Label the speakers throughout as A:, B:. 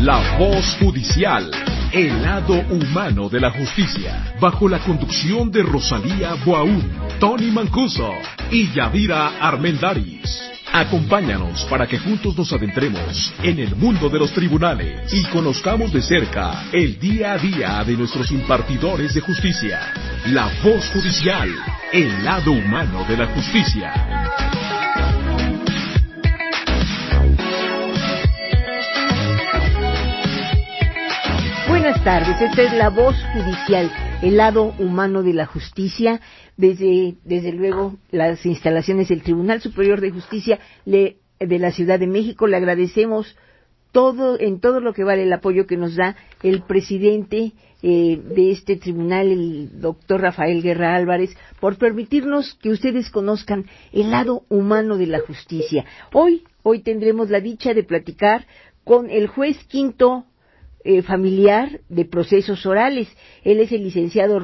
A: La Voz Judicial, el lado humano de la justicia, bajo la conducción de Rosalía Boaún, Tony Mancuso y Yadira Armendáriz. Acompáñanos para que juntos nos adentremos en el mundo de los tribunales y conozcamos de cerca el día a día de nuestros impartidores de justicia. La Voz Judicial, el lado humano de la justicia.
B: Buenas tardes, esta es La Voz Judicial, el lado humano de la justicia, desde luego las instalaciones del Tribunal Superior de Justicia de la Ciudad de México. Le agradecemos en todo lo que vale el apoyo que nos da el presidente de este tribunal, el doctor Rafael Guerra Álvarez, por permitirnos que ustedes conozcan el lado humano de la justicia. Hoy tendremos la dicha de platicar con el juez quinto familiar de procesos orales. Él es el licenciado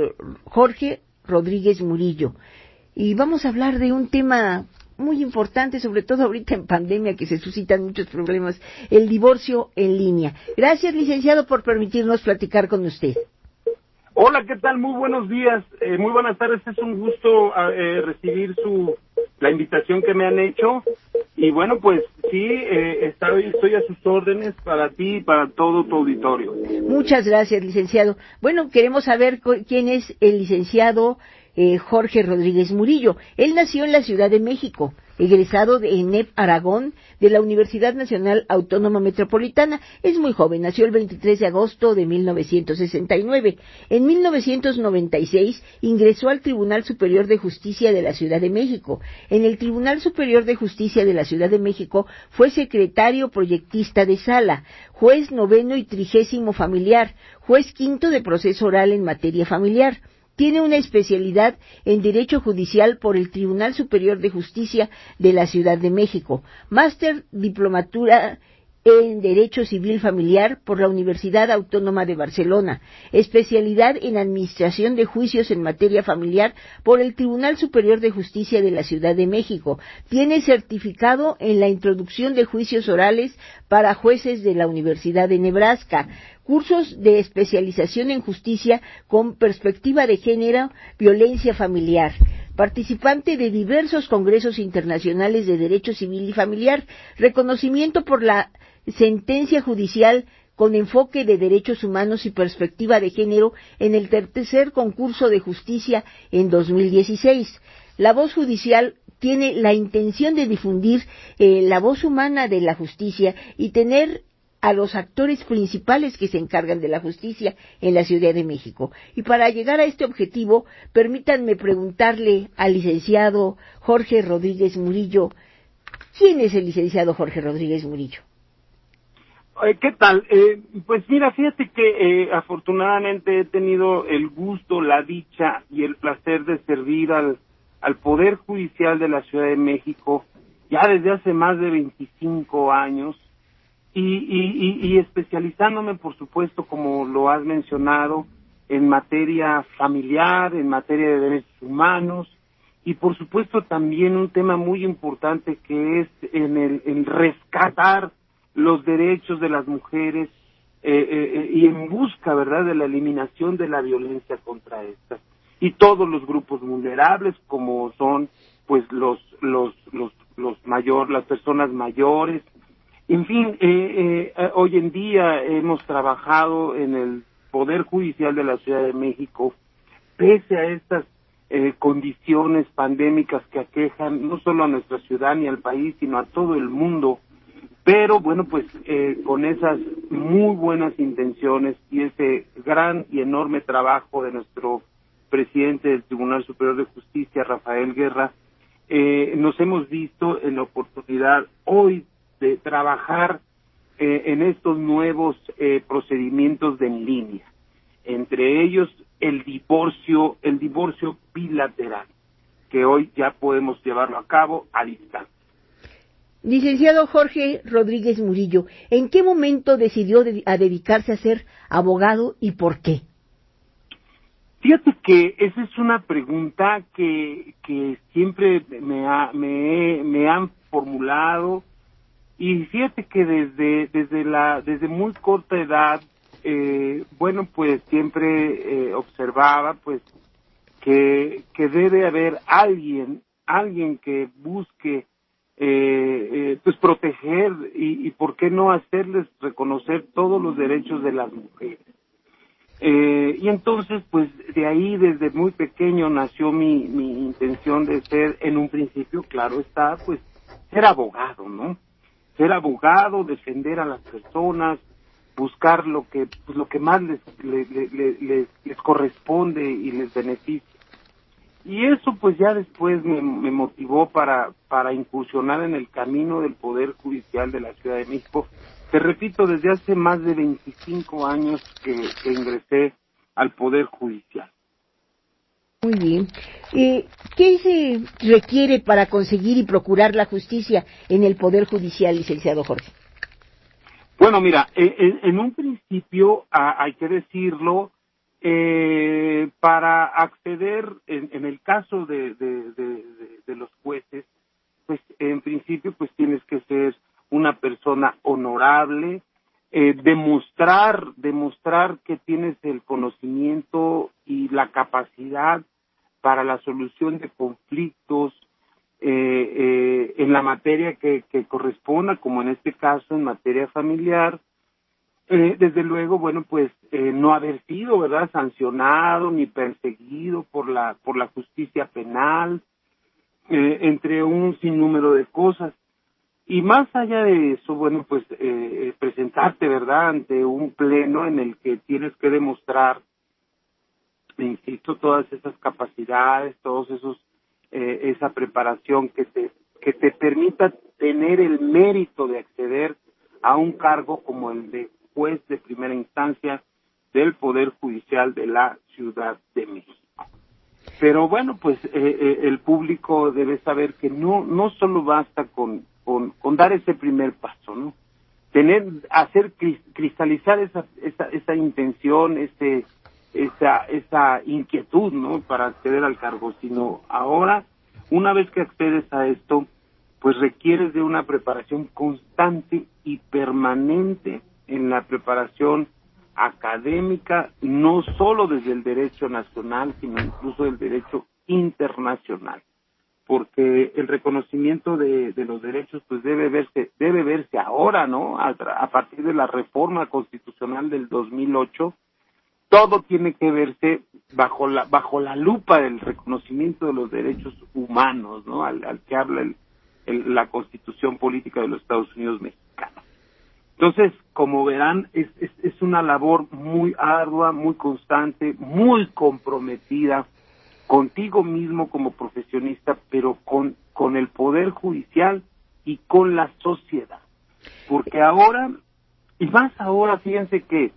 B: Jorge Rodríguez Murillo. Y vamos a hablar de un tema muy importante, sobre todo ahorita en pandemia, que se suscitan muchos problemas, el divorcio en línea. Gracias, licenciado, por permitirnos platicar con usted.
C: Hola, ¿qué tal? Muy buenos días, muy buenas tardes. Es un gusto recibir la invitación que me han hecho. Y bueno, pues sí, estoy a sus órdenes para ti y para todo tu auditorio.
B: Muchas gracias, licenciado. Bueno, queremos saber quién es el licenciado Jorge Rodríguez Murillo. Él nació en la Ciudad de México, egresado de ENEP Aragón de la Universidad Nacional Autónoma Metropolitana. Es muy joven, nació el 23 de agosto de 1969. En 1996 ingresó al Tribunal Superior de Justicia de la Ciudad de México. En el Tribunal Superior de Justicia de la Ciudad de México fue secretario proyectista de sala, juez noveno y 30º familiar, juez quinto de proceso oral en materia familiar. Tiene una especialidad en Derecho Judicial por el Tribunal Superior de Justicia de la Ciudad de México, máster diplomatura en Derecho Civil Familiar por la Universidad Autónoma de Barcelona, especialidad en Administración de Juicios en Materia Familiar por el Tribunal Superior de Justicia de la Ciudad de México. Tiene certificado en la introducción de juicios orales para jueces de la Universidad de Nebraska, cursos de especialización en justicia con perspectiva de género, violencia familiar, participante de diversos congresos internacionales de derecho civil y familiar, reconocimiento por la sentencia judicial con enfoque de derechos humanos y perspectiva de género en el tercer concurso de justicia en 2016. La Voz Judicial tiene la intención de difundir la voz humana de la justicia y tener a los actores principales que se encargan de la justicia en la Ciudad de México. Y para llegar a este objetivo, permítanme preguntarle al licenciado Jorge Rodríguez Murillo, ¿quién es el licenciado Jorge Rodríguez Murillo?
C: ¿Qué tal? Pues mira, fíjate que afortunadamente he tenido el gusto, la dicha y el placer de servir al Poder Judicial de la Ciudad de México ya desde hace más de 25 años, y especializándome, por supuesto, como lo has mencionado, en materia familiar, en materia de derechos humanos, y por supuesto también un tema muy importante que es en rescatar los derechos de las mujeres y en busca, ¿verdad?, de la eliminación de la violencia contra estas y todos los grupos vulnerables, como son pues las personas mayores. En fin, hoy en día hemos trabajado en el Poder Judicial de la Ciudad de México, pese a estas condiciones pandémicas que aquejan no solo a nuestra ciudad ni al país, sino a todo el mundo. Pero bueno, pues con esas muy buenas intenciones y ese gran y enorme trabajo de nuestro presidente del Tribunal Superior de Justicia, Rafael Guerra, nos hemos visto en la oportunidad hoy de trabajar en estos nuevos procedimientos de en línea, entre ellos el divorcio bilateral, que hoy ya podemos llevarlo a cabo a distancia.
B: Licenciado Jorge Rodríguez Murillo, ¿en qué momento decidió dedicarse a ser abogado y por qué?
C: Fíjate que esa es una pregunta que siempre me han formulado Y fíjate que desde muy corta edad, bueno, pues siempre observaba, pues, que debe haber alguien que busque pues proteger y por qué no hacerles reconocer todos los derechos de las mujeres. Y entonces, pues, de ahí, desde muy pequeño, nació mi intención de ser, en un principio, claro está, pues, ser abogado, ¿no? Ser abogado, defender a las personas, buscar lo que más les corresponde y les beneficia. Y eso, pues, ya después me motivó para incursionar en el camino del Poder Judicial de la Ciudad de México. Te repito, desde hace más de 25 años que ingresé al Poder Judicial.
B: Muy bien. ¿Qué se requiere para conseguir y procurar la justicia en el Poder Judicial, licenciado Jorge?
C: Bueno, mira, en un principio, hay que decirlo, para acceder, en el caso de los jueces, pues en principio pues tienes que ser una persona honorable, demostrar que tienes el conocimiento y la capacidad para la solución de conflictos en la materia que corresponda, como en este caso en materia familiar. Desde luego, bueno, pues no haber sido, ¿verdad?, sancionado ni perseguido por la justicia penal, entre un sinnúmero de cosas. Y más allá de eso, bueno, pues presentarte, ¿verdad?, ante un pleno en el que tienes que demostrar, insisto, todas esas capacidades, todos esos esa preparación que te permita tener el mérito de acceder a un cargo como el de juez de primera instancia del Poder Judicial de la Ciudad de México. Pero bueno, pues el público debe saber que no solo basta con dar ese primer paso, ¿no? Hacer cristalizar esa intención, esa inquietud, ¿no?, para acceder al cargo, sino ahora, una vez que accedes a esto, pues requieres de una preparación constante y permanente en la preparación académica, no solo desde el derecho nacional, sino incluso del derecho internacional, porque el reconocimiento de los derechos pues debe verse ahora, ¿no?, a partir de la reforma constitucional del 2008, todo tiene que verse bajo la lupa del reconocimiento de los derechos humanos, ¿no?, al que habla la Constitución Política de los Estados Unidos Mexicanos. Entonces, como verán, es una labor muy ardua, muy constante, muy comprometida contigo mismo como profesionista, pero con el Poder Judicial y con la sociedad. Porque ahora, y más ahora, fíjense que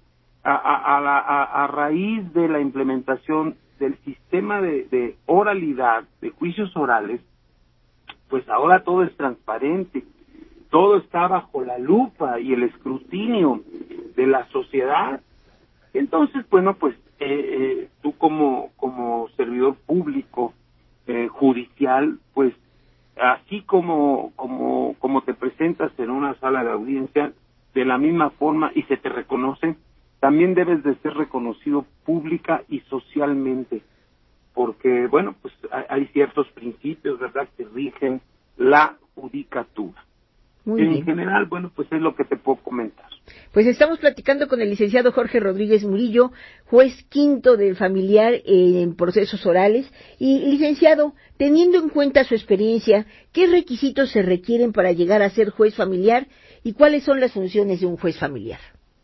C: a raíz de la implementación del sistema de oralidad, de juicios orales, pues ahora todo es transparente, todo está bajo la lupa y el escrutinio de la sociedad. Entonces, bueno, pues tú como servidor público judicial, pues así como te presentas en una sala de audiencia, de la misma forma y se te reconoce, también debes de ser reconocido pública y socialmente, porque, bueno, pues hay ciertos principios, ¿verdad?, que rigen la judicatura.
B: Muy
C: en
B: bien.
C: general, bueno, pues es lo que te puedo comentar.
B: Pues estamos platicando con el licenciado Jorge Rodríguez Murillo, juez quinto del familiar en procesos orales. Y, licenciado, teniendo en cuenta su experiencia, ¿qué requisitos se requieren para llegar a ser juez familiar y cuáles son las funciones de un juez familiar?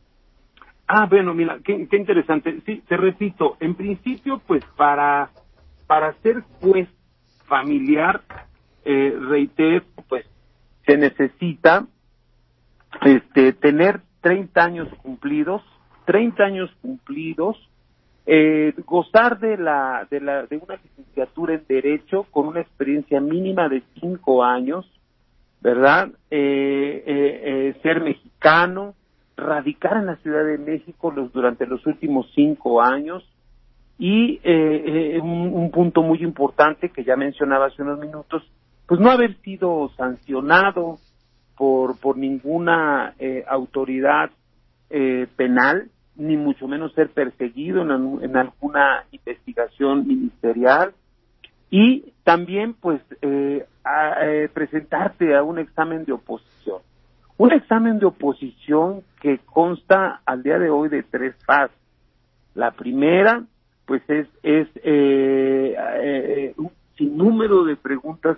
C: Bueno, mira, qué interesante. Sí, te repito, en principio, pues para ser juez familiar, reitero, pues se necesita tener 30 años cumplidos, gozar de una licenciatura en Derecho con una experiencia mínima de 5 años, ¿verdad? Ser mexicano, radicar en la Ciudad de México durante los últimos 5 años y un punto muy importante que ya mencionaba hace unos minutos, pues no haber sido sancionado por ninguna autoridad penal, ni mucho menos ser perseguido en alguna investigación ministerial, y también pues presentarte a un examen de oposición. Un examen de oposición que consta al día de hoy de 3 fases. La primera pues es un sinnúmero de preguntas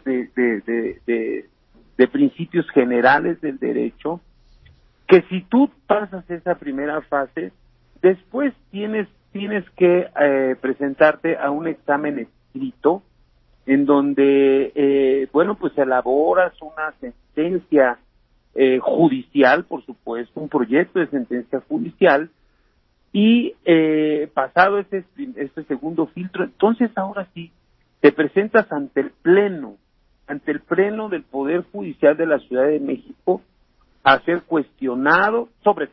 C: de principios generales del derecho, que si tú pasas esa primera fase, después tienes que presentarte a un examen escrito, en donde, pues elaboras una sentencia judicial, por supuesto, un proyecto de sentencia judicial, y pasado este segundo filtro, entonces ahora sí, te presentas ante el Pleno del Poder Judicial de la Ciudad de México, a ser cuestionado sobre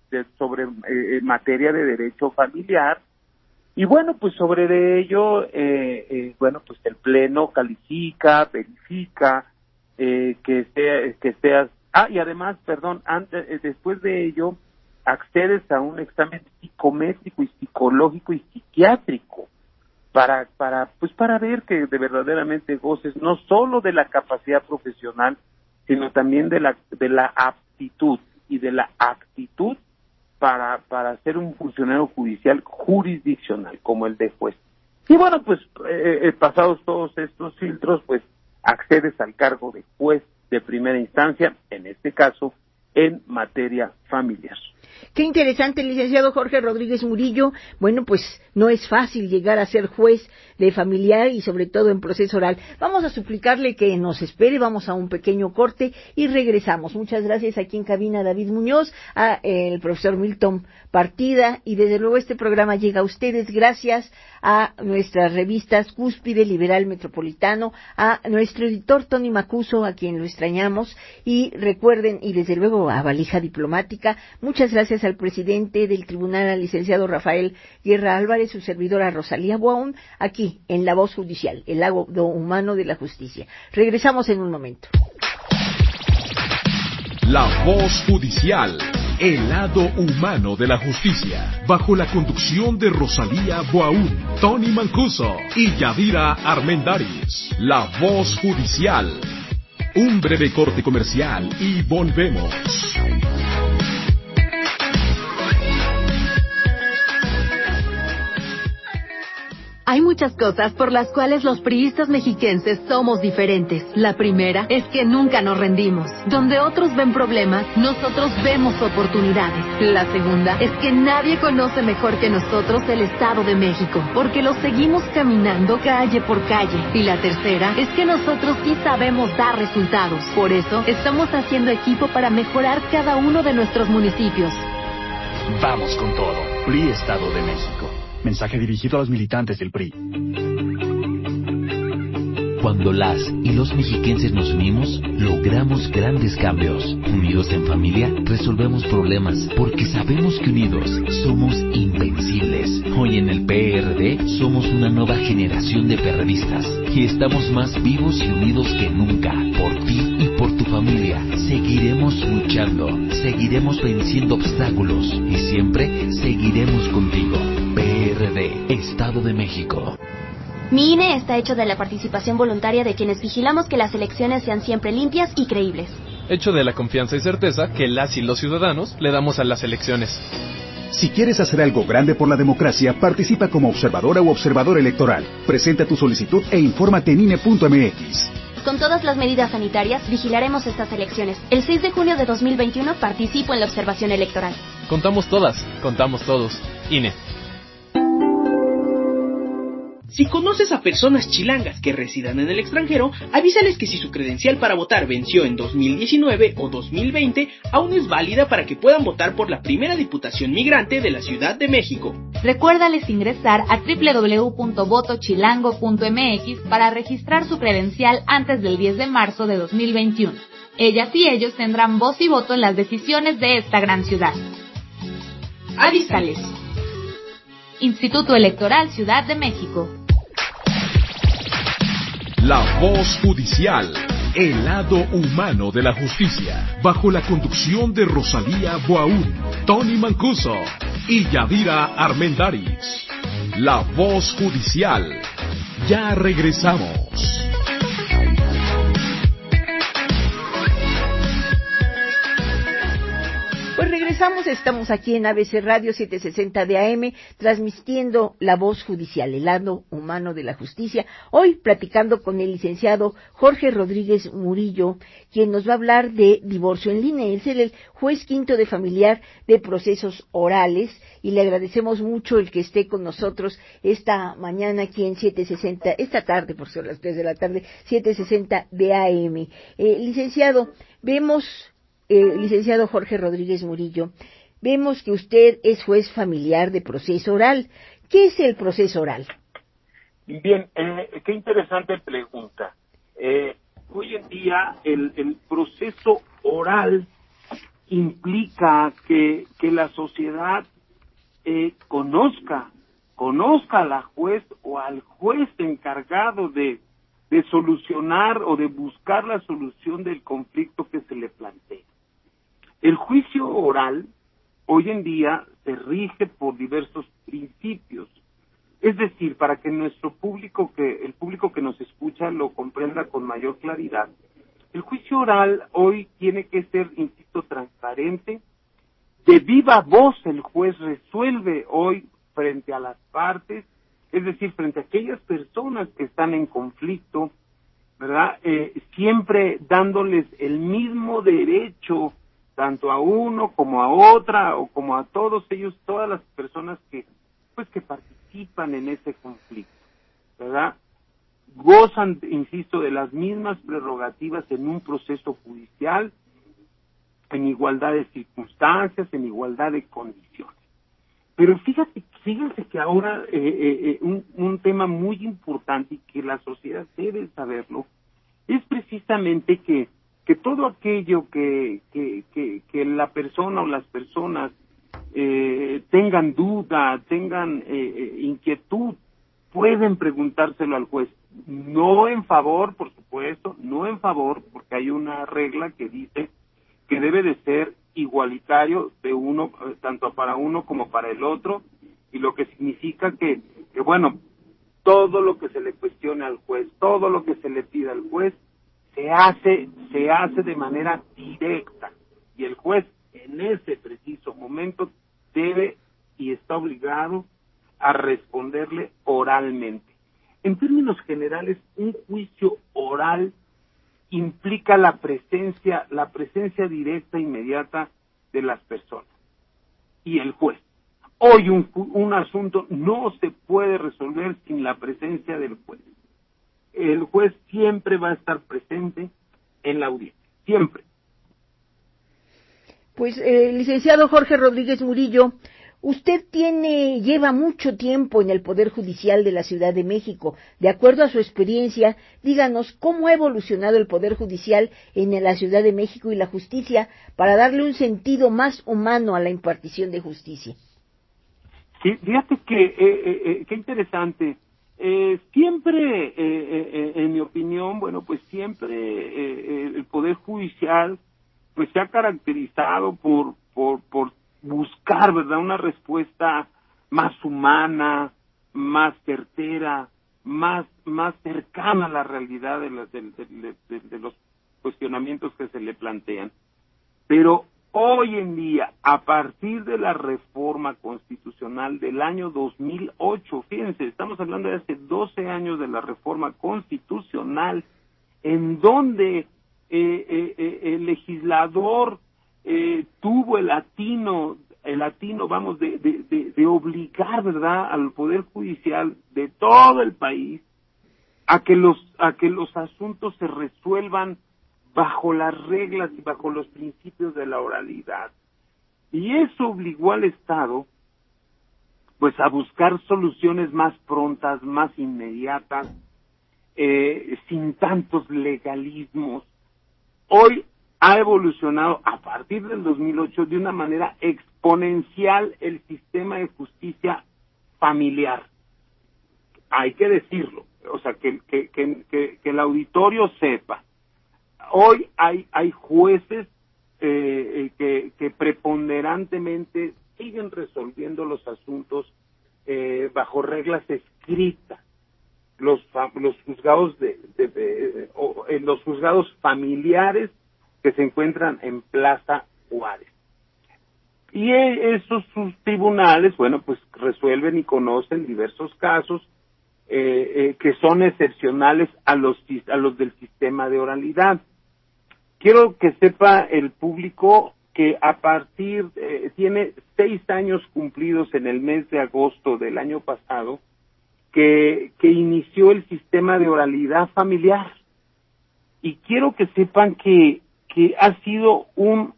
C: materia de derecho familiar, y bueno, pues sobre de ello, pues el Pleno califica, verifica, que seas, y además, después de ello, accedes a un examen psicométrico y psicológico y psiquiátrico, para ver que verdaderamente goces no solo de la capacidad profesional, sino también de la aptitud y de la actitud para ser un funcionario judicial jurisdiccional, como el de juez. Y bueno, pues pasados todos estos filtros, pues accedes al cargo de juez de primera instancia, en este caso, en materia familiar.
B: Qué interesante, licenciado Jorge Rodríguez Murillo. Bueno, pues no es fácil llegar a ser juez de familiar y sobre todo en proceso oral. Vamos a suplicarle que nos espere, vamos a un pequeño corte y regresamos. Muchas gracias aquí en cabina a David Muñoz, a el profesor Milton Partida, y desde luego este programa llega a ustedes gracias a nuestras revistas Cúspide, Liberal, Metropolitano, a nuestro editor Tony Macuso, a quien lo extrañamos, y recuerden, y desde luego a Valija Diplomática. Muchas gracias al presidente del tribunal, al licenciado Rafael Guerra Álvarez, su servidora Rosalía Buaún, aquí en La Voz Judicial, el lado humano de la justicia. Regresamos en un momento.
A: La Voz Judicial, el lado humano de la justicia, bajo la conducción de Rosalía Buaún, Tony Mancuso y Yadira Armendáriz. La Voz Judicial. Un breve corte comercial y volvemos.
D: Hay muchas cosas por las cuales los priistas mexiquenses somos diferentes. La primera es que nunca nos rendimos. Donde otros ven problemas, nosotros vemos oportunidades. La segunda es que nadie conoce mejor que nosotros el Estado de México, porque lo seguimos caminando calle por calle. Y la tercera es que nosotros sí sabemos dar resultados. Por eso, estamos haciendo equipo para mejorar cada uno de nuestros municipios.
E: Vamos con todo. PRI Estado de México. Mensaje dirigido a los militantes del PRI.
F: Cuando las y los mexiquenses nos unimos, logramos grandes cambios. Unidos en familia, resolvemos problemas, porque sabemos que unidos somos invencibles. Hoy en el PRD somos una nueva generación de perredistas y estamos más vivos y unidos que nunca. Por ti y por tu familia, seguiremos luchando, seguiremos venciendo obstáculos y siempre seguiremos contigo. PRD, Estado de México.
G: Mi INE está hecho de la participación voluntaria de quienes vigilamos que las elecciones sean siempre limpias y creíbles.
H: Hecho de la confianza y certeza que las y los ciudadanos le damos a las elecciones.
I: Si quieres hacer algo grande por la democracia, participa como observadora u observador electoral. Presenta tu solicitud e infórmate en INE.mx.
G: Con todas las medidas sanitarias, vigilaremos estas elecciones. El 6 de junio de 2021 participo en la observación electoral.
H: Contamos todas, contamos todos. INE.
J: Si conoces a personas chilangas que residan en el extranjero, avísales que si su credencial para votar venció en 2019 o 2020, aún es válida para que puedan votar por la primera Diputación Migrante de la Ciudad de México.
K: Recuérdales ingresar a www.votochilango.mx para registrar su credencial antes del 10 de marzo de 2021. Ellas y ellos tendrán voz y voto en las decisiones de esta gran ciudad. Avísales. Instituto Electoral Ciudad de México.
A: La Voz Judicial, El lado humano de la justicia, bajo la conducción de Rosalía Boaún, Tony Mancuso y Yadira Armendáriz. La voz judicial. Ya regresamos.
B: Pues regresamos, estamos aquí en ABC Radio 760 de AM, transmitiendo La Voz Judicial, el lado humano de la justicia. Hoy platicando con el licenciado Jorge Rodríguez Murillo, quien nos va a hablar de divorcio en línea. Él es el juez quinto de familiar de procesos orales y le agradecemos mucho el que esté con nosotros esta mañana aquí en 760, esta tarde, por ser las 3 de la tarde, 760 de AM. Licenciado, licenciado Jorge Rodríguez Murillo, vemos que usted es juez familiar de proceso oral. ¿Qué es el proceso oral?
C: Bien, qué interesante pregunta. Hoy en día el proceso oral implica que la sociedad conozca a la juez o al juez encargado de solucionar o de buscar la solución del conflicto que se le plantea. El juicio oral hoy en día se rige por diversos principios. Es decir, para que el público que nos escucha lo comprenda con mayor claridad, el juicio oral hoy tiene que ser, insisto, transparente. De viva voz el juez resuelve hoy frente a las partes, es decir, frente a aquellas personas que están en conflicto, ¿verdad? Siempre dándoles el mismo derecho tanto a uno como a otra o como a todos ellos, todas las personas que participan en ese conflicto, ¿verdad? Gozan, insisto, de las mismas prerrogativas en un proceso judicial, en igualdad de circunstancias, en igualdad de condiciones. Pero fíjense que ahora un tema muy importante y que la sociedad debe saberlo es precisamente que todo aquello que la persona o las personas tengan duda, tengan inquietud, pueden preguntárselo al juez. No en favor, por supuesto, no en favor, porque hay una regla que dice que debe de ser igualitario de uno, tanto para uno como para el otro, y lo que significa que bueno, todo lo que se le cuestione al juez, todo lo que se le pida al juez, se hace de manera directa, y el juez en ese preciso momento debe y está obligado a responderle oralmente. En términos generales, un juicio oral implica la presencia directa e inmediata de las personas y el juez. Hoy un asunto no se puede resolver sin la presencia del juez. El juez siempre va a estar presente en la audiencia, siempre.
B: Pues, licenciado Jorge Rodríguez Murillo, usted lleva mucho tiempo en el Poder Judicial de la Ciudad de México. De acuerdo a su experiencia, díganos cómo ha evolucionado el Poder Judicial en la Ciudad de México y la justicia para darle un sentido más humano a la impartición de justicia.
C: Sí, fíjate que qué interesante. Siempre, en mi opinión, siempre el Poder Judicial pues se ha caracterizado por buscar, ¿verdad?, una respuesta más humana, más certera, más cercana a la realidad de los cuestionamientos que se le plantean. Pero hoy en día, a partir de la reforma constitucional del año 2008, fíjense, estamos hablando de hace 12 años de la reforma constitucional, en donde el legislador tuvo el atino, de obligar, ¿verdad?, al Poder Judicial de todo el país a que los asuntos se resuelvan bajo las reglas y bajo los principios de la oralidad. Y eso obligó al Estado pues a buscar soluciones más prontas, más inmediatas, sin tantos legalismos. Hoy ha evolucionado a partir del 2008 de una manera exponencial el sistema de justicia familiar. Hay que decirlo, o sea, que el auditorio sepa. hoy hay jueces que preponderantemente siguen resolviendo los asuntos bajo reglas escritas. Los juzgados los juzgados familiares que se encuentran en Plaza Juárez. Y esos sus tribunales, bueno, pues resuelven y conocen diversos casos que son excepcionales a los del sistema de oralidad. Quiero que sepa el público que a partir, tiene 6 años cumplidos en el mes de agosto del año pasado, que inició el sistema de oralidad familiar. Y quiero que sepan que ha sido un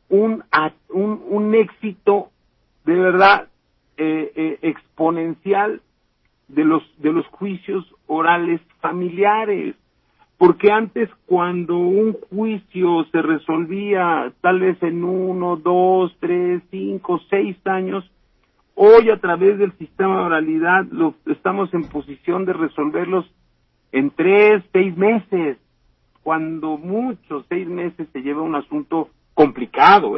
C: éxito de verdad exponencial de los juicios orales familiares, porque antes, cuando un juicio se resolvía tal vez en 1, 2, 3, 5, 6 años, hoy a través del sistema de oralidad estamos en posición de resolverlos en 3, 6 meses, cuando mucho 6 meses se lleva un asunto complicado,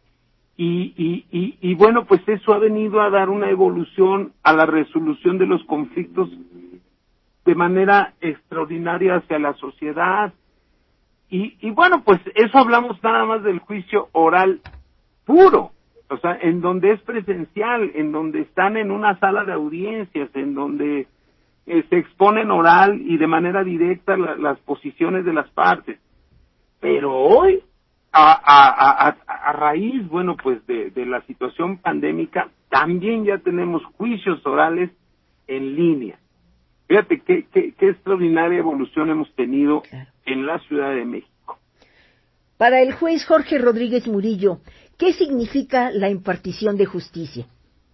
C: Y bueno, pues eso ha venido a dar una evolución a la resolución de los conflictos de manera extraordinaria hacia la sociedad. Y bueno, pues eso hablamos nada más del juicio oral puro, o sea, en donde es presencial, en donde están en una sala de audiencias, en donde se exponen oral y de manera directa las posiciones de las partes. Pero hoy, a raíz, bueno, pues de la situación pandémica, también ya tenemos juicios orales en línea. Fíjate qué extraordinaria evolución hemos tenido en la Ciudad de México.
B: Para el juez Jorge Rodríguez Murillo, ¿qué significa la impartición de justicia?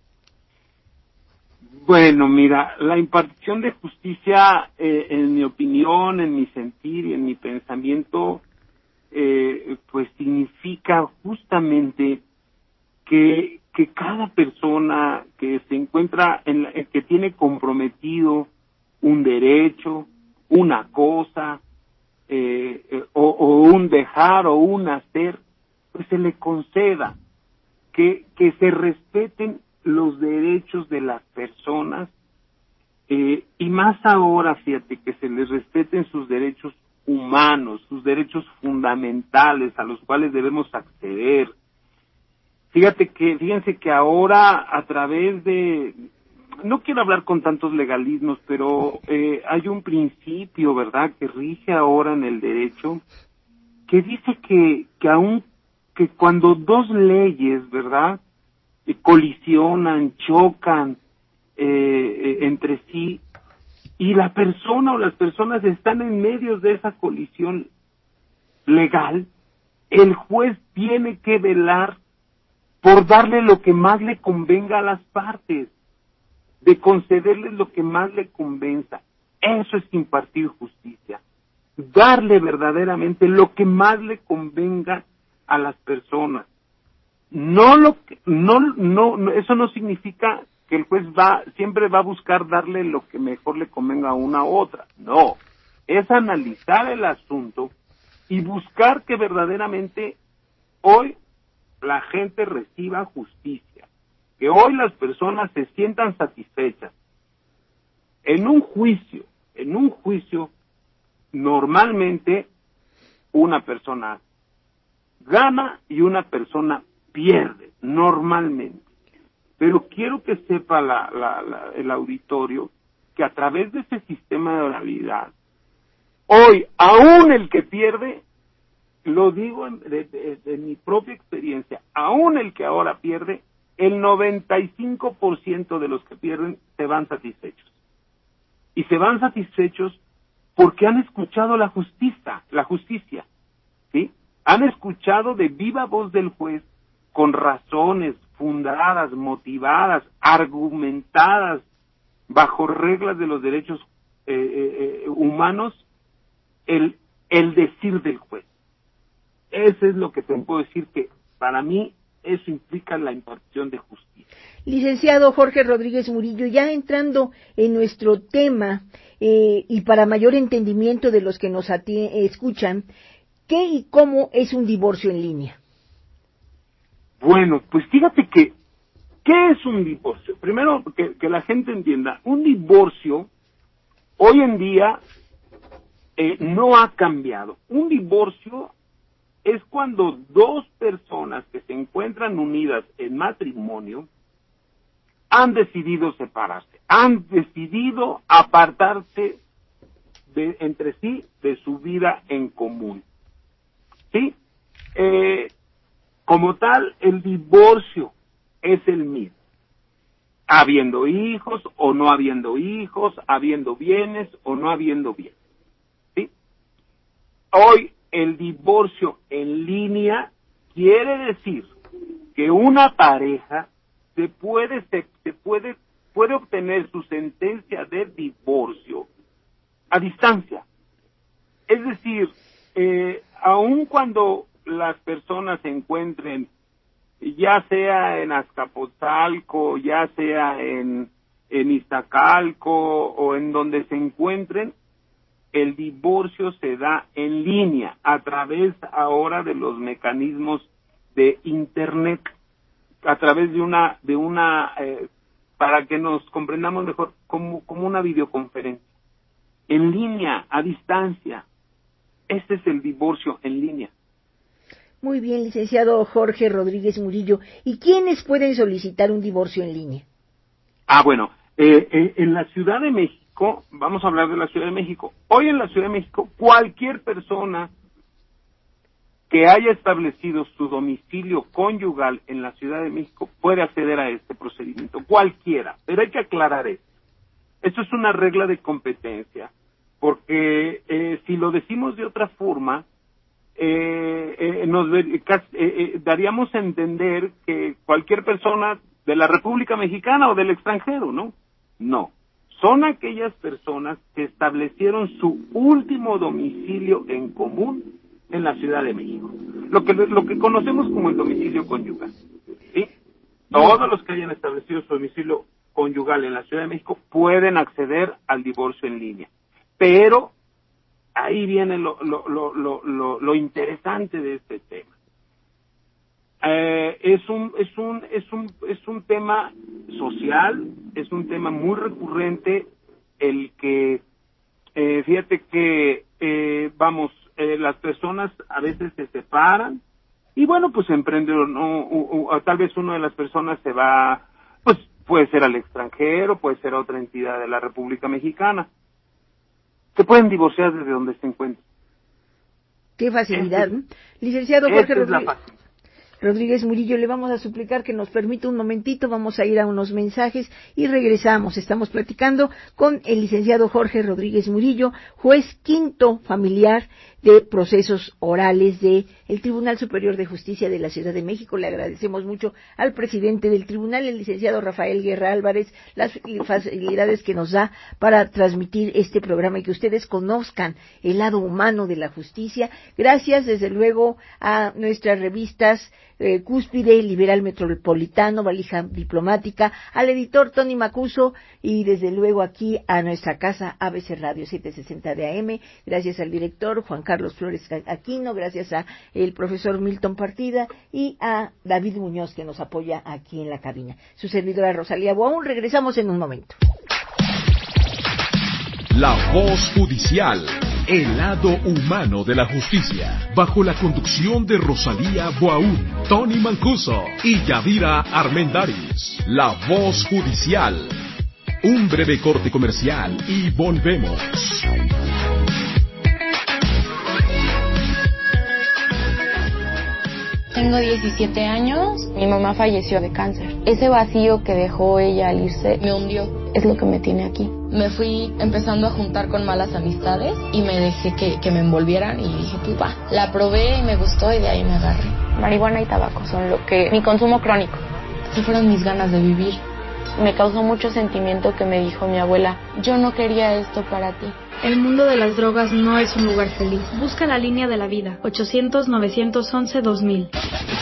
C: Bueno, mira, la impartición de justicia, en mi opinión, en mi sentir y en mi pensamiento, pues significa justamente que cada persona que se encuentra que tiene comprometido un derecho, una cosa, o un dejar o un hacer, pues se le conceda, que se respeten los derechos de las personas, y más ahora, fíjate, que se les respeten sus derechos humanos, sus derechos fundamentales a los cuales debemos acceder. Fíjense que ahora, a través de, no quiero hablar con tantos legalismos, pero hay un principio, ¿verdad?, que rige ahora en el derecho, que dice que cuando dos leyes, ¿verdad?, colisionan, chocan entre sí, y la persona o las personas están en medio de esa colisión legal, el juez tiene que velar por darle lo que más le convenga a las partes, de concederles lo que más le convenza. Eso es impartir justicia, darle verdaderamente lo que más le convenga a las personas. Eso no significa que el juez siempre va a buscar darle lo que mejor le convenga a una u otra. No, es analizar el asunto y buscar que verdaderamente hoy la gente reciba justicia, que hoy las personas se sientan satisfechas. En un juicio, normalmente una persona gana y una persona pierde, normalmente. Pero quiero que sepa el auditorio que a través de ese sistema de oralidad, hoy, aún el que pierde, lo digo de mi propia experiencia, aún el que ahora pierde, el 95% de los que pierden se van satisfechos. Y se van satisfechos porque han escuchado la justicia, ¿sí? Han escuchado de viva voz del juez, con razones fundadas, motivadas, argumentadas, bajo reglas de los derechos humanos, el decir del juez. Eso es lo que te puedo decir, que para mí eso implica la impartición de justicia.
B: Licenciado Jorge Rodríguez Murillo, ya entrando en nuestro tema, y para mayor entendimiento de los que nos escuchan, ¿qué y cómo es un divorcio en línea?
C: Bueno, pues fíjate que, ¿qué es un divorcio? Primero, que la gente entienda, un divorcio hoy en día no ha cambiado. Un divorcio es cuando dos personas que se encuentran unidas en matrimonio han decidido separarse, han decidido apartarse entre sí de su vida en común. ¿Sí? Como tal, el divorcio es el mismo. Habiendo hijos o no habiendo hijos, habiendo bienes o no habiendo bienes. ¿Sí? Hoy, el divorcio en línea quiere decir que una pareja puede obtener su sentencia de divorcio a distancia. Es decir, aun cuando las personas se encuentren, ya sea en Azcapotzalco, ya sea en Iztacalco o en donde se encuentren, el divorcio se da en línea a través ahora de los mecanismos de Internet, a través de una para que nos comprendamos mejor, como una videoconferencia, en línea, a distancia. Este es el divorcio en línea.
B: Muy bien, licenciado Jorge Rodríguez Murillo. ¿Y quiénes pueden solicitar un divorcio en línea?
C: Bueno, en la Ciudad de México, vamos a hablar de la Ciudad de México. Hoy en la Ciudad de México, cualquier persona que haya establecido su domicilio conyugal en la Ciudad de México puede acceder a este procedimiento, cualquiera, pero hay que aclarar esto. Esto es una regla de competencia, porque si lo decimos de otra forma, daríamos a entender que cualquier persona de la República Mexicana o del extranjero, ¿no? No, son aquellas personas que establecieron su último domicilio en común en la Ciudad de México, lo que conocemos como el domicilio conyugal, ¿sí? Todos los que hayan establecido su domicilio conyugal en la Ciudad de México pueden acceder al divorcio en línea, pero ahí viene lo interesante de este tema. Es un tema social, es un tema muy recurrente, el que fíjate que las personas a veces se separan y bueno, pues emprende o tal vez una de las personas se va, pues puede ser al extranjero, puede ser a otra entidad de la República Mexicana. Se pueden divorciar desde donde se encuentren.
B: Qué facilidad. Licenciado Jorge Rodríguez Murillo, le vamos a suplicar que nos permita un momentito, vamos a ir a unos mensajes y regresamos. Estamos platicando con el licenciado Jorge Rodríguez Murillo, juez quinto familiar de procesos orales del Tribunal Superior de Justicia de la Ciudad de México. Le agradecemos mucho al presidente del tribunal, el licenciado Rafael Guerra Álvarez, las facilidades que nos da para transmitir este programa y que ustedes conozcan el lado humano de la justicia. Gracias, desde luego, a nuestras revistas Cúspide, Liberal Metropolitano, Valija Diplomática, al editor Tony Macuso y desde luego aquí a nuestra casa ABC Radio 760 de AM, gracias al director Juan Carlos Flores Aquino, gracias a el profesor Milton Partida y a David Muñoz que nos apoya aquí en la cabina. Su servidora Rosalía Boaún, regresamos en un momento.
A: La voz judicial, el lado humano de la justicia, bajo la conducción de Rosalía Boaún, Tony Mancuso y Yadira Armendáriz. La voz judicial. Un breve corte comercial y volvemos.
L: Tengo 17 años, mi mamá falleció de cáncer. Ese vacío que dejó ella al irse me hundió, es lo que me tiene aquí. Me fui empezando a juntar con malas amistades y me dejé que me envolvieran y dije, pues va. La probé y me gustó y de ahí me agarré. Marihuana y tabaco son mi consumo crónico. Esas fueron mis ganas de vivir. Me causó mucho sentimiento que me dijo mi abuela, yo no quería esto para ti.
M: El mundo de las drogas no es un lugar feliz. Busca la línea de la vida, 800-911-2000.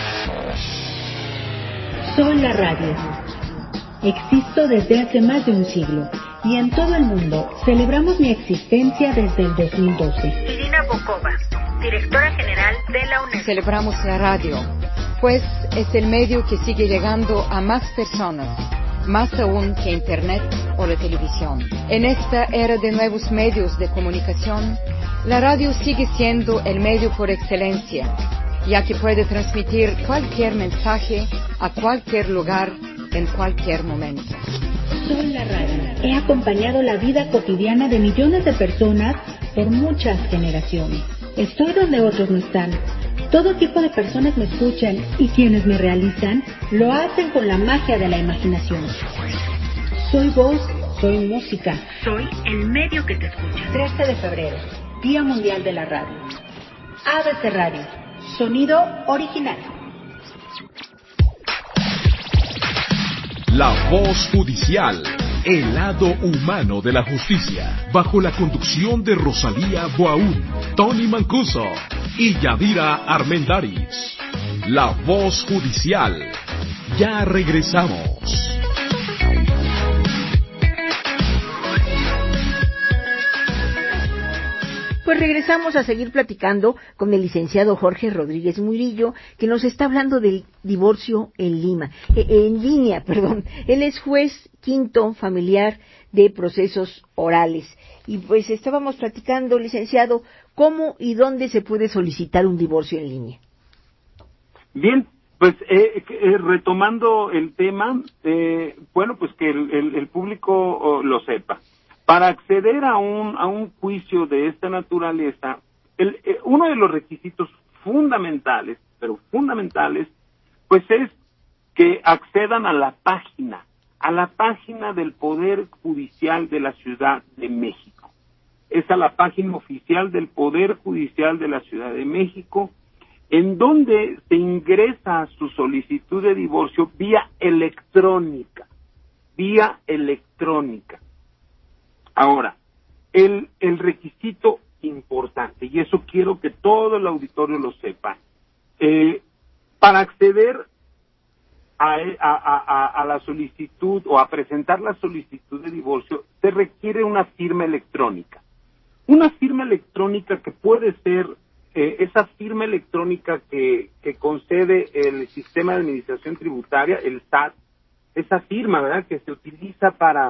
N: Soy la radio. Existo desde hace más de un siglo y en todo el mundo celebramos mi existencia desde el 2012.
O: Irina Bokova,
N: directora general de la UNESCO.
O: Celebramos la radio, pues es el medio que sigue llegando a más personas, más aún que Internet o la televisión. En esta era de nuevos medios de comunicación, la radio sigue siendo el medio por excelencia, ya que puede transmitir cualquier mensaje a cualquier lugar, en cualquier momento.
N: Soy la radio. He acompañado la vida cotidiana de millones de personas por muchas generaciones. Estoy donde otros no están. Todo tipo de personas me escuchan y quienes me realizan lo hacen con la magia de la imaginación. Soy voz, soy música, soy el medio que te escucha. 13 de febrero, Día Mundial de la Radio. ABC Radio, sonido original.
A: La voz judicial, el lado humano de la justicia, bajo la conducción de Rosalía Boaún, Tony Mancuso y Yadira Armendáriz. La voz judicial. Ya regresamos.
B: Pues regresamos a seguir platicando con el licenciado Jorge Rodríguez Murillo, que nos está hablando del divorcio en línea. Él es juez quinto familiar de procesos orales. Y pues estábamos platicando, licenciado, cómo y dónde se puede solicitar un divorcio en línea.
C: Bien, pues retomando el tema, bueno, pues que el público lo sepa. Para acceder a un juicio de esta naturaleza, uno de los requisitos fundamentales, pues es que accedan a la página del Poder Judicial de la Ciudad de México. Es a la página oficial del Poder Judicial de la Ciudad de México, en donde se ingresa su solicitud de divorcio vía electrónica. Ahora, el requisito importante, y eso quiero que todo el auditorio lo sepa, para acceder a la solicitud o a presentar la solicitud de divorcio, se requiere una firma electrónica. Una firma electrónica que puede ser esa firma electrónica que concede el Sistema de Administración Tributaria, el SAT, esa firma, ¿verdad?, que se utiliza para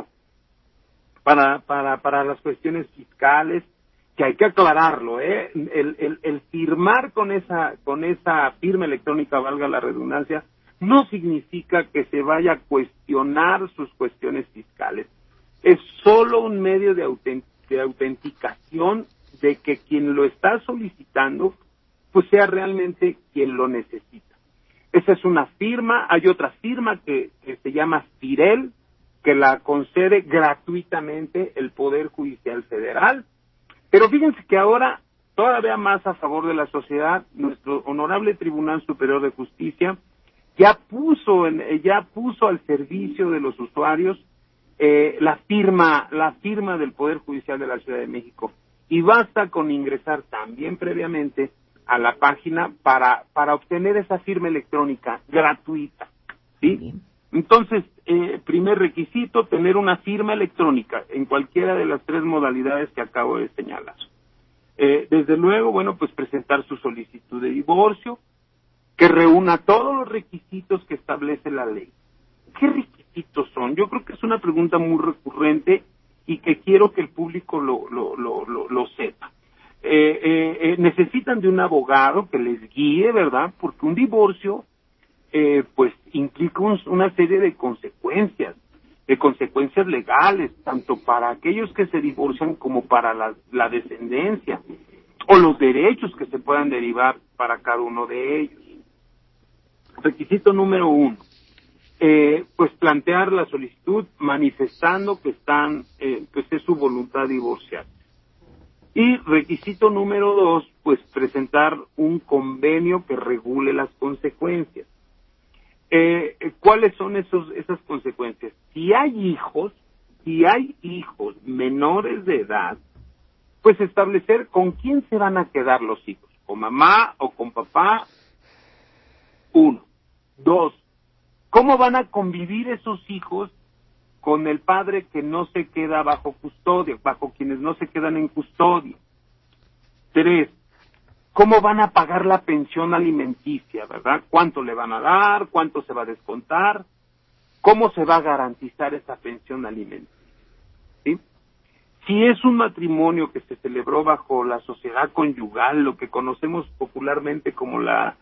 C: las cuestiones fiscales, que hay que aclararlo, el firmar con esa firma electrónica, valga la redundancia, no significa que se vaya a cuestionar sus cuestiones fiscales. Es solo un medio de autenticación de que quien lo está solicitando pues sea realmente quien lo necesita. Esa es una firma. Hay otra firma que se llama FIREL, que la concede gratuitamente el Poder Judicial Federal. Pero fíjense que ahora, todavía más a favor de la sociedad, nuestro honorable Tribunal Superior de Justicia ya puso al servicio de los usuarios la firma del Poder Judicial de la Ciudad de México. Y basta con ingresar también previamente a la página para obtener esa firma electrónica gratuita, ¿sí? Entonces, primer requisito, tener una firma electrónica en cualquiera de las tres modalidades que acabo de señalar. Desde luego, bueno, pues presentar su solicitud de divorcio, que reúna todos los requisitos que establece la ley. ¿Qué requisitos son? Yo creo que es una pregunta muy recurrente y que quiero que el público lo sepa. Necesitan de un abogado que les guíe, ¿verdad? Porque un divorcio pues implica una serie de consecuencias legales, tanto para aquellos que se divorcian como para la descendencia, o los derechos que se puedan derivar para cada uno de ellos. Requisito número 1, pues plantear la solicitud manifestando que pues es su voluntad divorciar. Y requisito número 2, pues presentar un convenio que regule las consecuencias. ¿Cuáles son esas consecuencias? Si hay hijos menores de edad, pues establecer con quién se van a quedar los hijos, con mamá o con papá. 1. 2. ¿Cómo van a convivir esos hijos con el padre que no se queda bajo custodia, bajo quienes no se quedan en custodia? 3. ¿cómo van a pagar la pensión alimenticia, verdad? ¿Cuánto le van a dar? ¿Cuánto se va a descontar? ¿Cómo se va a garantizar esa pensión alimenticia? ¿Sí? Si es un matrimonio que se celebró bajo la sociedad conyugal, lo que conocemos popularmente como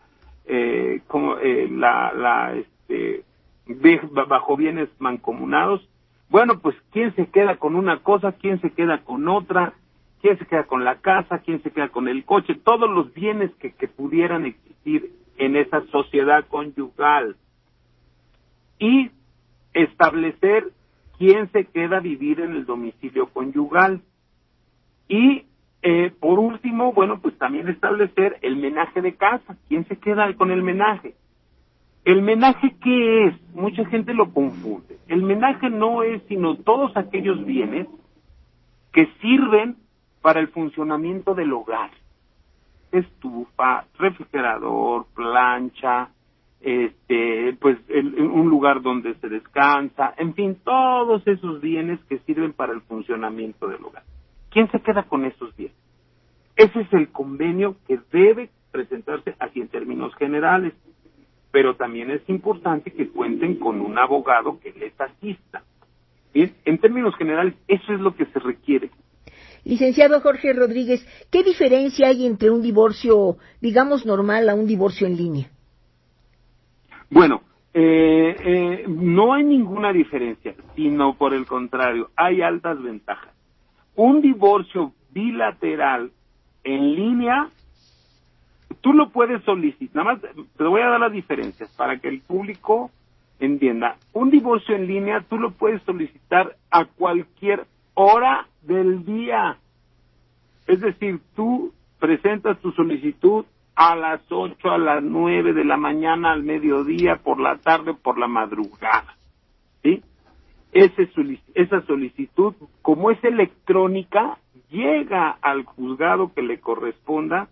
C: bajo bienes mancomunados, bueno, pues ¿quién se queda con una cosa? ¿Quién se queda con otra? ¿Quién se queda con la casa? ¿Quién se queda con el coche? Todos los bienes que pudieran existir en esa sociedad conyugal. Y establecer quién se queda a vivir en el domicilio conyugal. Y, por último, bueno, pues también establecer el menaje de casa. ¿Quién se queda con el menaje? ¿El menaje qué es? Mucha gente lo confunde. El menaje no es sino todos aquellos bienes que sirven para el funcionamiento del hogar. Estufa, refrigerador, plancha, pues un lugar donde se descansa, en fin, todos esos bienes que sirven para el funcionamiento del hogar. ¿Quién se queda con esos bienes? Ese es el convenio que debe presentarse así en términos generales, pero también es importante que cuenten con un abogado que les asista. Bien, en términos generales, eso es lo que se requiere.
B: Licenciado Jorge Rodríguez, ¿qué diferencia hay entre un divorcio, digamos, normal a un divorcio en línea?
C: Bueno, no hay ninguna diferencia, sino por el contrario, hay altas ventajas. Un divorcio bilateral en línea, tú lo puedes solicitar, nada más te voy a dar las diferencias para que el público entienda. Un divorcio en línea tú lo puedes solicitar a cualquier hora del día. Es decir, tú presentas tu solicitud a las 8, a las 9 de la mañana, al mediodía, por la tarde, por la madrugada. ¿Sí? Esa solicitud, como es electrónica, llega al juzgado que le corresponda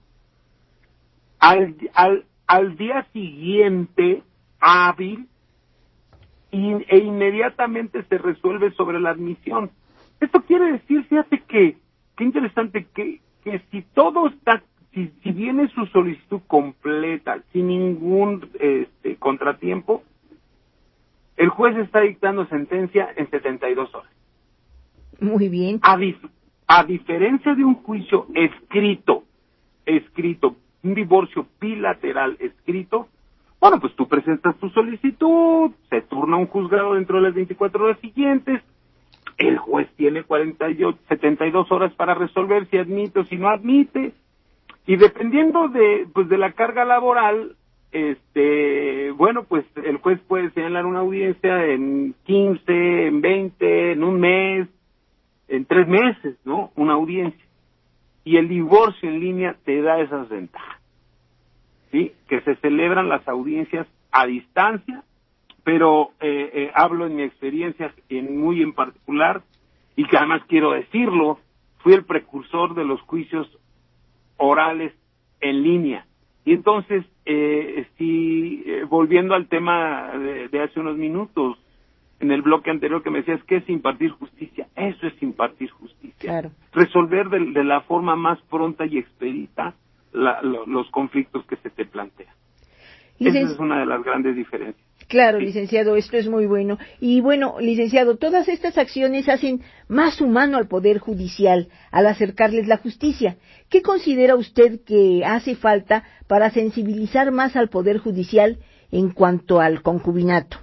C: al día siguiente hábil e inmediatamente se resuelve sobre la admisión. Esto quiere decir, fíjate qué interesante, que si todo está, si viene su solicitud completa, sin ningún contratiempo, el juez está dictando sentencia en 72 horas.
B: Muy bien.
C: A diferencia de un juicio escrito, un divorcio bilateral escrito, bueno, pues tú presentas tu solicitud, se turna un juzgado dentro de las 24 horas siguientes, el juez tiene 72 horas para resolver si admite o si no admite, y dependiendo de la carga laboral, bueno, pues el juez puede señalar una audiencia en 15, en 20, en un mes, en 3 meses, ¿no? Una audiencia. Y el divorcio en línea te da esas ventajas, ¿sí? Que se celebran las audiencias a distancia, pero hablo en mi experiencia muy en particular, y que además quiero decirlo, fui el precursor de los juicios orales en línea. Y entonces, volviendo al tema de hace unos minutos, en el bloque anterior que me decías, ¿qué es impartir justicia? Eso es impartir justicia.
B: Claro.
C: Resolver de la forma más pronta y expedita los conflictos que se te plantean. Esa es una de las grandes diferencias.
B: Claro, licenciado, esto es muy bueno. Y bueno, licenciado, todas estas acciones hacen más humano al Poder Judicial al acercarles la justicia. ¿Qué considera usted que hace falta para sensibilizar más al Poder Judicial en cuanto al concubinato?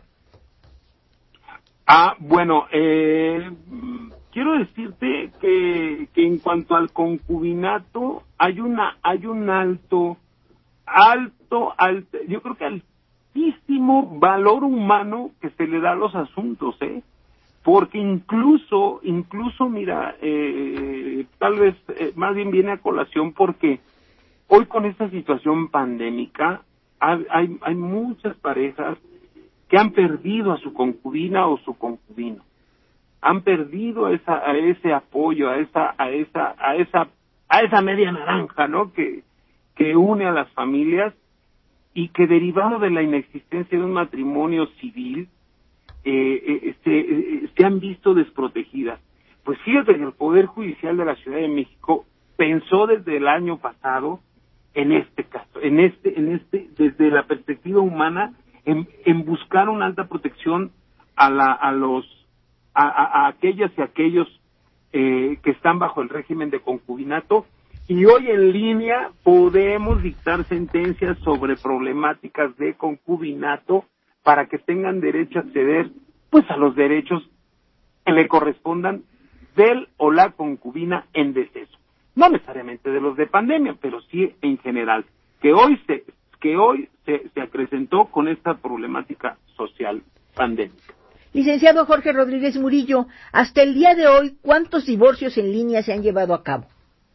C: Bueno, quiero decirte que en cuanto al concubinato hay un alto, yo creo que altísimo valor humano que se le da a los asuntos, porque incluso mira, tal vez más bien viene a colación porque hoy con esta situación pandémica hay muchas parejas que han perdido a su concubina o su concubino, han perdido a ese apoyo, a esa media naranja, ¿no? Que une a las familias, y que derivado de la inexistencia de un matrimonio civil se han visto desprotegidas. Pues fíjate que el Poder Judicial de la Ciudad de México pensó desde el año pasado en este caso, desde la perspectiva humana, en buscar una alta protección a aquellas y aquellos que están bajo el régimen de concubinato, y hoy en línea podemos dictar sentencias sobre problemáticas de concubinato para que tengan derecho a acceder pues a los derechos que le correspondan del o la concubina en deceso. No necesariamente de los de pandemia, pero sí en general, que hoy se acrecentó con esta problemática social pandémica.
B: Licenciado Jorge Rodríguez Murillo, hasta el día de hoy, ¿cuántos divorcios en línea se han llevado a cabo?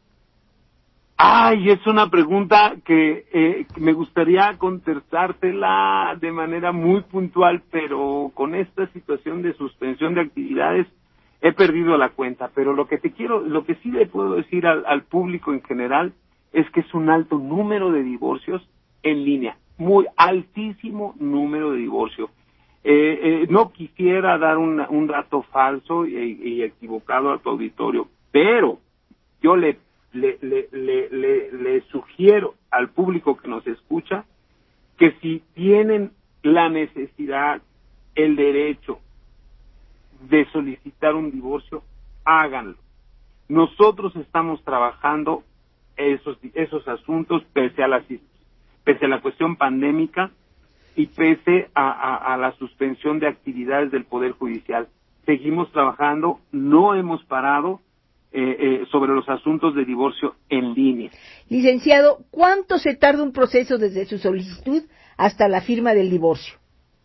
C: Ay, es una pregunta que me gustaría contestártela de manera muy puntual, pero con esta situación de suspensión de actividades he perdido la cuenta. Pero lo que sí le puedo decir al público en general es que es un alto número de divorcios en línea, muy altísimo número de divorcios. No quisiera dar un dato falso y equivocado a tu auditorio, pero yo le sugiero al público que nos escucha que si tienen la necesidad, el derecho de solicitar un divorcio, háganlo. Nosotros estamos trabajando esos asuntos pese a la cuestión pandémica y pese a la suspensión de actividades del Poder Judicial. Seguimos trabajando, no hemos parado sobre los asuntos de divorcio en línea.
B: Licenciado, ¿cuánto se tarda un proceso desde su solicitud hasta la firma del divorcio?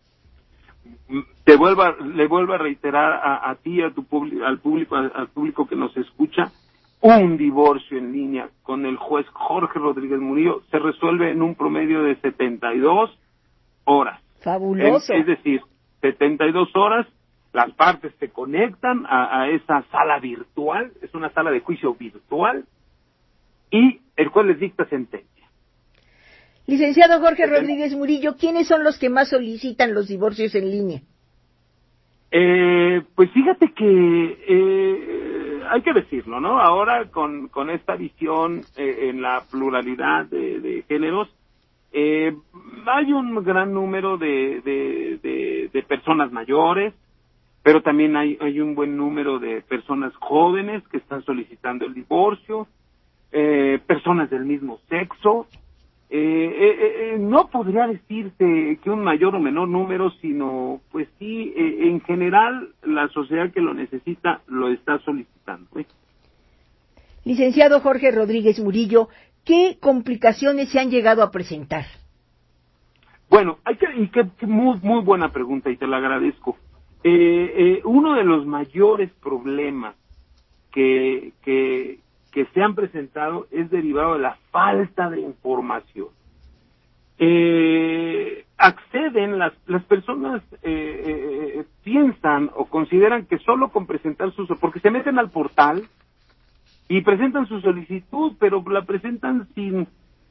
C: Le vuelvo a reiterar a ti, al público que nos escucha, un divorcio en línea con el juez Jorge Rodríguez Murillo se resuelve en un promedio de 72 horas.
B: Fabuloso.
C: Es decir, 72 horas, las partes se conectan a esa sala virtual, es una sala de juicio virtual, y el juez les dicta sentencia.
B: Licenciado Jorge Rodríguez Murillo, ¿quiénes son los que más solicitan los divorcios en línea?
C: Pues fíjate que hay que decirlo, ¿no? Ahora con esta visión en la pluralidad de géneros, hay un gran número de personas mayores, pero también hay un buen número de personas jóvenes que están solicitando el divorcio, personas del mismo sexo. No podría decirse que un mayor o menor número, sino pues sí, en general la sociedad que lo necesita lo está solicitando.
B: Licenciado Jorge Rodríguez Murillo, ¿qué complicaciones se han llegado a presentar?
C: Bueno, muy buena pregunta y te la agradezco. Uno de los mayores problemas que se han presentado es derivado de la falta de información. Acceden, las personas piensan o consideran que solo con presentar porque se meten al portal y presentan su solicitud, pero la presentan sin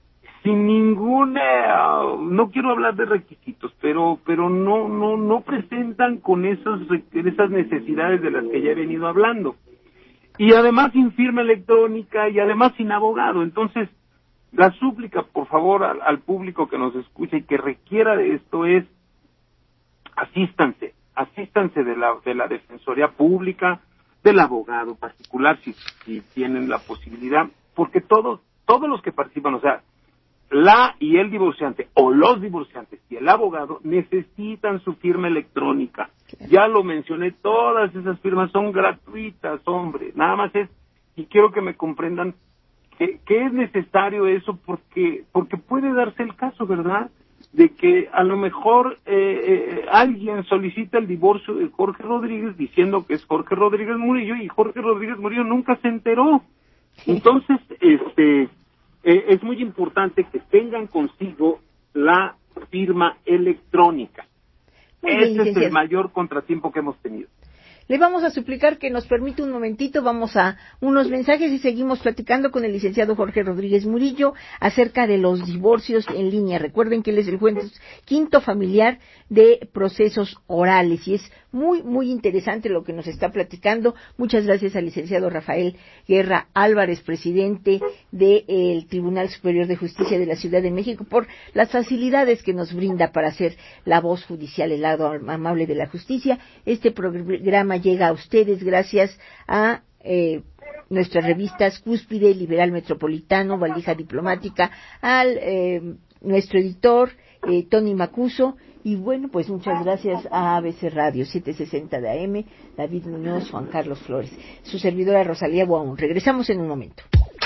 C: ninguna, no quiero hablar de requisitos, pero no presentan con esas necesidades de las que ya he venido hablando. Y además sin firma electrónica y además sin abogado. Entonces, la súplica, por favor, al público que nos escucha y que requiera de esto es asístanse de la Defensoría Pública, del abogado particular, si tienen la posibilidad, porque todos los que participan, o sea, la y el divorciante, o los divorciantes y el abogado, necesitan su firma electrónica. Ya lo mencioné, todas esas firmas son gratuitas, hombre, nada más y quiero que me comprendan que es necesario eso porque puede darse el caso, ¿verdad?, de que a lo mejor alguien solicita el divorcio de Jorge Rodríguez diciendo que es Jorge Rodríguez Murillo y Jorge Rodríguez Murillo nunca se enteró. Entonces, es muy importante que tengan consigo la firma electrónica. Ese es el mayor contratiempo que hemos tenido.
B: Le vamos a suplicar que nos permita un momentito, vamos a unos mensajes y seguimos platicando con el licenciado Jorge Rodríguez Murillo acerca de los divorcios en línea. Recuerden que él es el juez quinto familiar de procesos orales y es Muy, muy interesante lo que nos está platicando. Muchas gracias al licenciado Rafael Guerra Álvarez, presidente del Tribunal Superior de Justicia de la Ciudad de México, por las facilidades que nos brinda para hacer la voz judicial, el lado amable de la justicia. Este programa llega a ustedes gracias a nuestras revistas Cúspide, Liberal Metropolitano, Valija Diplomática, al nuestro editor Tony Mancuso, y bueno, pues muchas gracias a ABC Radio 760 de AM, David Muñoz, Juan Carlos Flores, su servidora Rosalía Boaún. Regresamos en un momento.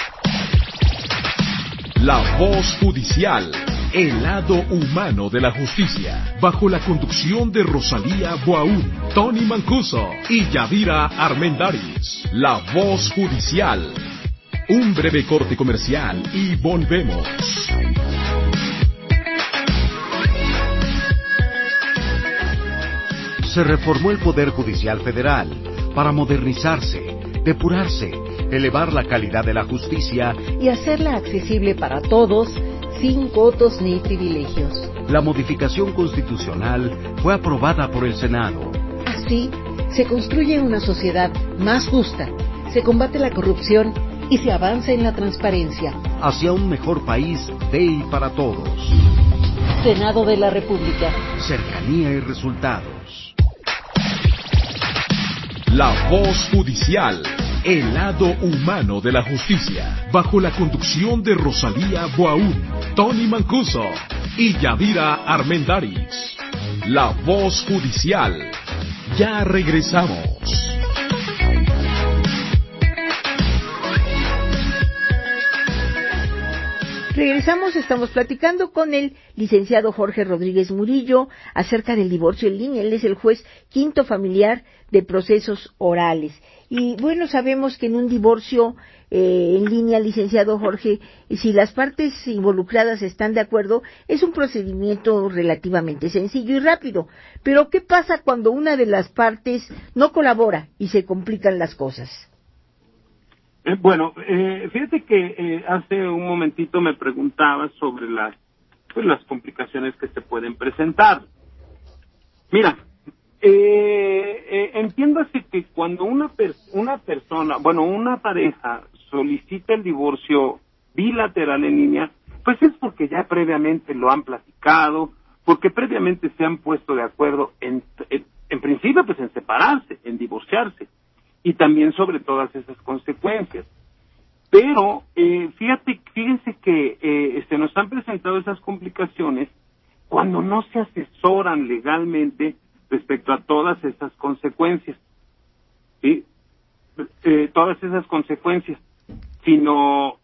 A: La voz judicial, el lado humano de la justicia, bajo la conducción de Rosalía Boaún, Tony Mancuso y Yadira Armendáriz. La voz judicial. Un breve corte comercial y volvemos.
P: Se reformó el Poder Judicial Federal para modernizarse, depurarse, elevar la calidad de la justicia
O: y hacerla accesible para todos, sin cotos ni privilegios.
P: La modificación constitucional fue aprobada por el Senado.
O: Así, se construye una sociedad más justa, se combate la corrupción y se avanza en la transparencia.
P: Hacia un mejor país de y para todos.
O: Senado de la República.
P: Cercanía y resultados.
A: La voz judicial, el lado humano de la justicia, bajo la conducción de Rosalía Boaún, Tony Mancuso y Yadira Armendáriz. La voz judicial. Ya regresamos.
B: Regresamos, estamos platicando con el licenciado Jorge Rodríguez Murillo acerca del divorcio en línea. Él es el juez quinto familiar de procesos orales. Y bueno, sabemos que en un divorcio en línea, licenciado Jorge, si las partes involucradas están de acuerdo, es un procedimiento relativamente sencillo y rápido. Pero ¿qué pasa cuando una de las partes no colabora y se complican las cosas?
C: Fíjate que hace un momentito me preguntabas sobre las complicaciones que se pueden presentar. Mira, entiéndase que cuando una pareja solicita el divorcio bilateral en línea, pues es porque ya previamente lo han platicado, porque previamente se han puesto de acuerdo en principio pues en separarse, en divorciarse, y también sobre todas esas consecuencias. Pero fíjense que se nos han presentado esas complicaciones cuando no se asesoran legalmente respecto a todas esas consecuencias, ¿sí? Todas esas consecuencias, sino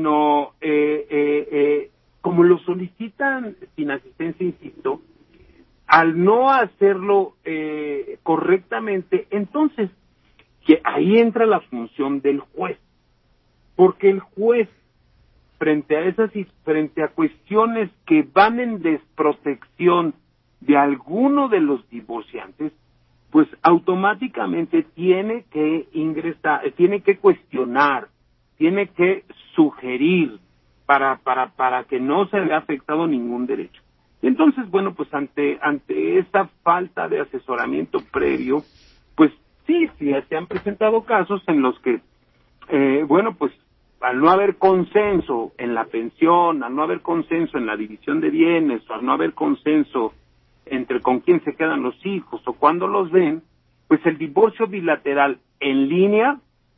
C: como lo solicitan sin asistencia, insisto, al no hacerlo correctamente, entonces que ahí entra la función del juez, porque el juez frente a cuestiones que van en desprotección de alguno de los divorciantes, pues automáticamente tiene que ingresar, tiene que cuestionar, tiene que sugerir para que no se vea afectado ningún derecho. Entonces, bueno, pues ante esa falta de asesoramiento previo, pues sí, se han presentado casos en los que, pues al no haber consenso en la pensión, al no haber consenso en la división de bienes, o al no haber consenso entre con quién se quedan los hijos o cuándo los ven, pues el divorcio bilateral en línea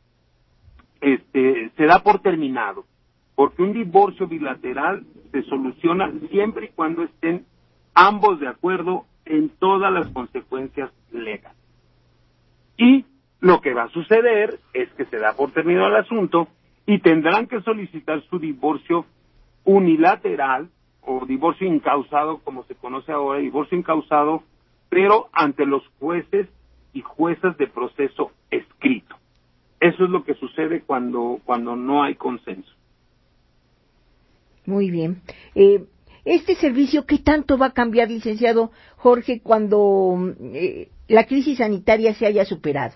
C: se da por terminado, porque un divorcio bilateral se soluciona siempre y cuando estén ambos de acuerdo en todas las consecuencias legales. Y lo que va a suceder es que se da por terminado el asunto y tendrán que solicitar su divorcio unilateral o divorcio incausado, como se conoce ahora, divorcio incausado, pero ante los jueces y juezas de proceso escrito. Eso es lo que sucede cuando no hay consenso.
B: Muy bien. Este servicio, ¿qué tanto va a cambiar, licenciado Jorge, cuando la crisis sanitaria se haya superado?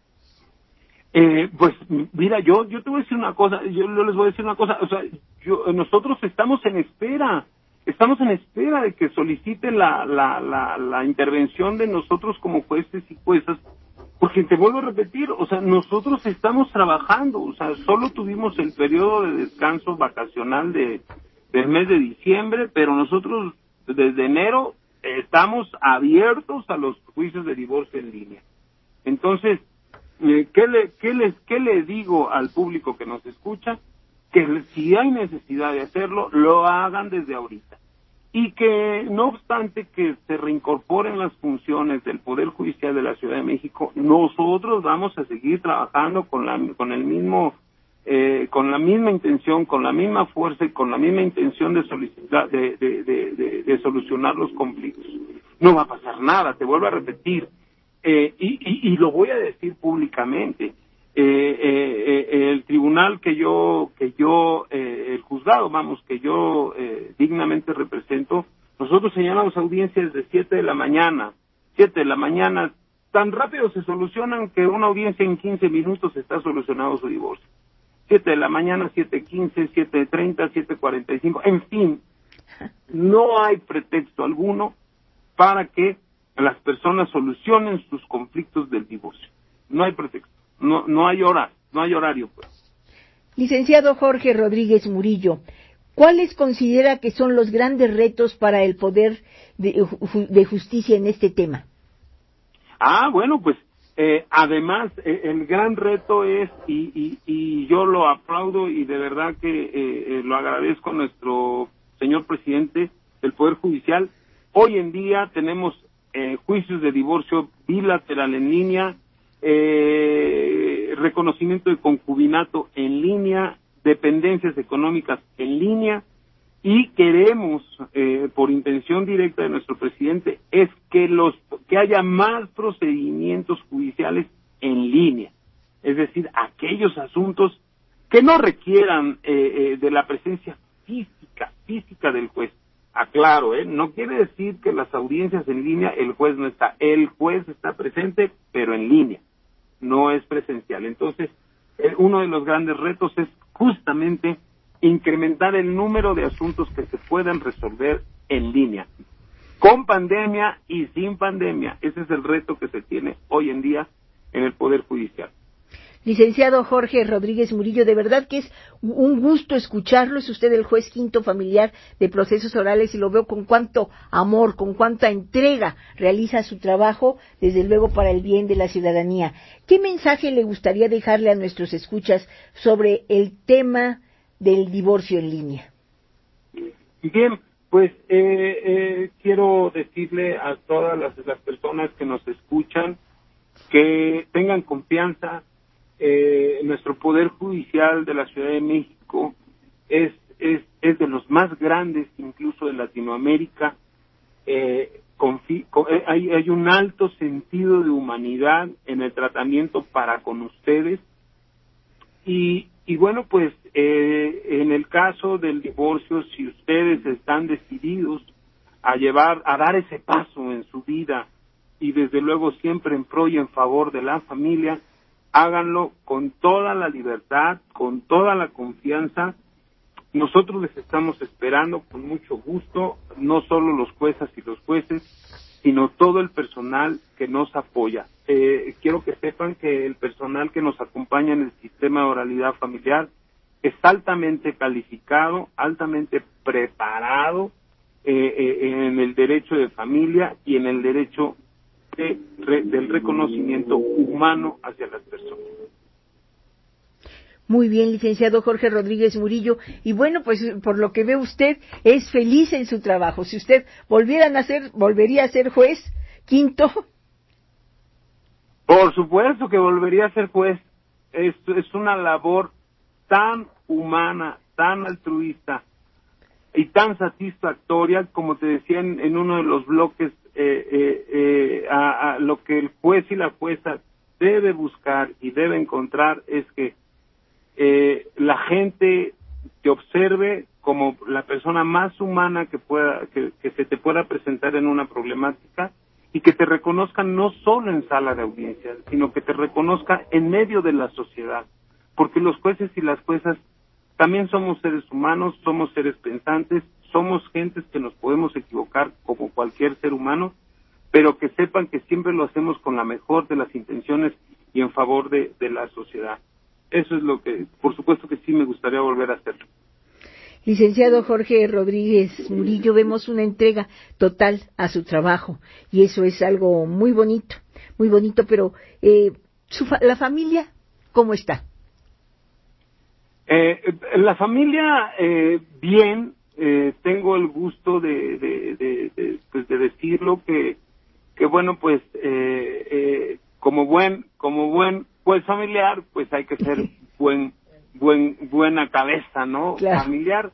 C: Pues mira, yo te voy a decir una cosa, o sea, nosotros estamos en espera estamos en espera de que soliciten la intervención de nosotros como jueces y juezas, porque te vuelvo a repetir, o sea, nosotros estamos trabajando, o sea, solo tuvimos el periodo de descanso vacacional del mes de diciembre, pero nosotros desde enero estamos abiertos a los juicios de divorcio en línea. Entonces, ¿qué le digo al público que nos escucha? Que si hay necesidad de hacerlo, lo hagan desde ahorita. Y que, no obstante que se reincorporen las funciones del Poder Judicial de la Ciudad de México, nosotros vamos a seguir trabajando con la misma intención, con la misma fuerza y con la misma intención de solicitar, de solucionar los conflictos. No va a pasar nada, te vuelvo a repetir, y lo voy a decir públicamente. El tribunal el juzgado, que yo dignamente represento, nosotros señalamos audiencias de 7 de la mañana, tan rápido se solucionan que una audiencia en 15 minutos está solucionado su divorcio. 7 de la mañana, 7:15, 7:30, 7:45, en fin, no hay pretexto alguno para que las personas solucionen sus conflictos del divorcio. No hay pretexto. No hay hora, no hay horario, pues.
B: Licenciado Jorge Rodríguez Murillo, ¿cuáles considera que son los grandes retos para el poder de justicia en este tema?
C: Bueno, pues, además, el gran reto es, y yo lo aplaudo y de verdad que lo agradezco a nuestro señor presidente del Poder Judicial, hoy en día tenemos juicios de divorcio bilateral en línea, reconocimiento de concubinato en línea, dependencias económicas en línea, y queremos, por intención directa de nuestro presidente, es que haya más procedimientos judiciales en línea, es decir, aquellos asuntos que no requieran de la presencia física del juez. Aclaro, no quiere decir que las audiencias en línea el juez no está, el juez está presente, pero en línea, no es presencial. Entonces, uno de los grandes retos es justamente incrementar el número de asuntos que se puedan resolver en línea, con pandemia y sin pandemia. Ese es el reto que se tiene hoy en día en el Poder Judicial.
B: Licenciado Jorge Rodríguez Murillo, de verdad que es un gusto escucharlo. Es usted el juez quinto familiar de procesos orales y lo veo con cuánto amor, con cuánta entrega realiza su trabajo, desde luego para el bien de la ciudadanía. ¿Qué mensaje le gustaría dejarle a nuestros escuchas sobre el tema del divorcio en línea?
C: Bien, pues quiero decirle a todas las personas que nos escuchan que tengan confianza. Nuestro Poder Judicial de la Ciudad de México es de los más grandes incluso de Latinoamérica. Hay un alto sentido de humanidad en el tratamiento para con ustedes y bueno, pues en el caso del divorcio, si ustedes están decididos a dar ese paso en su vida y desde luego siempre en pro y en favor de la familia, háganlo con toda la libertad, con toda la confianza. Nosotros les estamos esperando con mucho gusto, no solo los juezas y los jueces, sino todo el personal que nos apoya. Quiero que sepan que el personal que nos acompaña en el sistema de oralidad familiar es altamente calificado, altamente preparado en el derecho de familia y en el derecho del reconocimiento humano hacia las personas.
B: Muy bien, licenciado Jorge Rodríguez Murillo. Y bueno, pues por lo que ve usted, es feliz en su trabajo. Si usted volvería a ser juez quinto.
C: Por supuesto que volvería a ser juez. Es una labor tan humana, tan altruista y tan satisfactoria, como te decía en uno de los bloques, a lo que el juez y la jueza debe buscar y debe encontrar es que la gente te observe como la persona más humana que se te pueda presentar en una problemática y que te reconozcan no solo en sala de audiencias, sino que te reconozca en medio de la sociedad, porque los jueces y las juezas también somos seres humanos, somos seres pensantes, somos gentes que nos podemos equivocar como cualquier ser humano, pero que sepan que siempre lo hacemos con la mejor de las intenciones y en favor de la sociedad. Eso es lo que, por supuesto que sí me gustaría volver a hacer.
B: Licenciado Jorge Rodríguez Murillo, vemos una entrega total a su trabajo y eso es algo muy bonito, pero la familia, ¿cómo está?
C: La familia, bien, tengo el gusto de decirlo que bueno, pues, como buen pues familiar, pues hay que ser buena cabeza, ¿no?
B: Claro.
C: Familiar,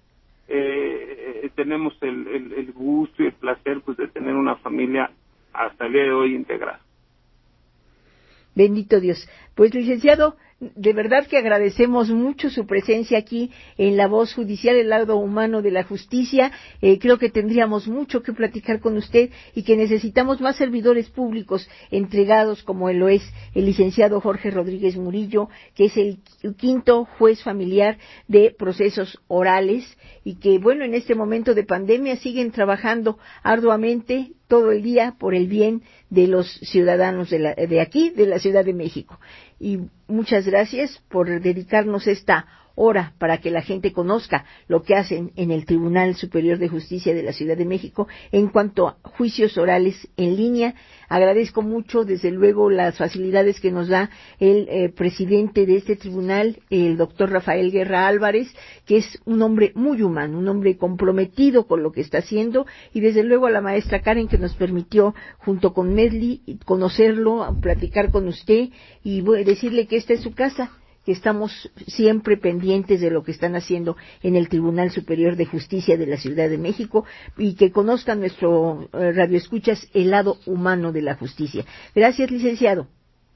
C: tenemos el gusto y el placer, pues, de tener una familia hasta el día de hoy integrada.
B: Bendito Dios. Pues, licenciado, de verdad que agradecemos mucho su presencia aquí en La Voz Judicial, el lado humano de la justicia. Creo que tendríamos mucho que platicar con usted y que necesitamos más servidores públicos entregados como lo es el licenciado Jorge Rodríguez Murillo, que es el 5º juez familiar de procesos orales y que, bueno, en este momento de pandemia siguen trabajando arduamente todo el día por el bien de los ciudadanos de aquí, de la Ciudad de México. Y muchas gracias por dedicarnos esta hora para que la gente conozca lo que hacen en el Tribunal Superior de Justicia de la Ciudad de México en cuanto a juicios orales en línea. Agradezco mucho, desde luego, las facilidades que nos da el presidente de este tribunal, el doctor Rafael Guerra Álvarez, que es un hombre muy humano, un hombre comprometido con lo que está haciendo, y desde luego a la maestra Karen, que nos permitió, junto con Medley, conocerlo, platicar con usted y decirle que esta es su casa, que estamos siempre pendientes de lo que están haciendo en el Tribunal Superior de Justicia de la Ciudad de México y que conozcan nuestro radioescuchas el lado humano de la justicia. Gracias, licenciado.